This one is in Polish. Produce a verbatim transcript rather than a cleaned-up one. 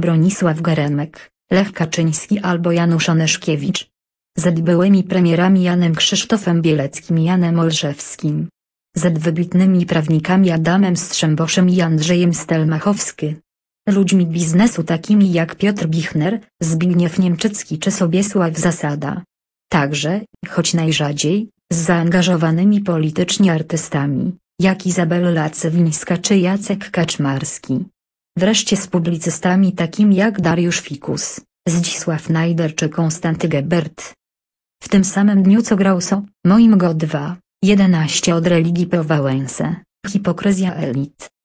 Bronisław Geremek, Lech Kaczyński albo Janusz Onyszkiewicz. Z byłymi premierami Janem Krzysztofem Bieleckim i Janem Olszewskim. Z wybitnymi prawnikami Adamem Strzemboszem i Andrzejem Stelmachowsky. Ludźmi biznesu takimi jak Piotr Bichner, Zbigniew Niemczycki czy Sobiesław Zasada. Także, choć najrzadziej, z zaangażowanymi politycznie artystami, jak Izabela Lacewińska czy Jacek Kaczmarski. Wreszcie z publicystami takimi jak Dariusz Fikus, Zdzisław Najder czy Konstanty Gebert. W tym samym dniu co grał So, moim go dwa, jedenaście od religii po Wałęsę, hipokryzja elit.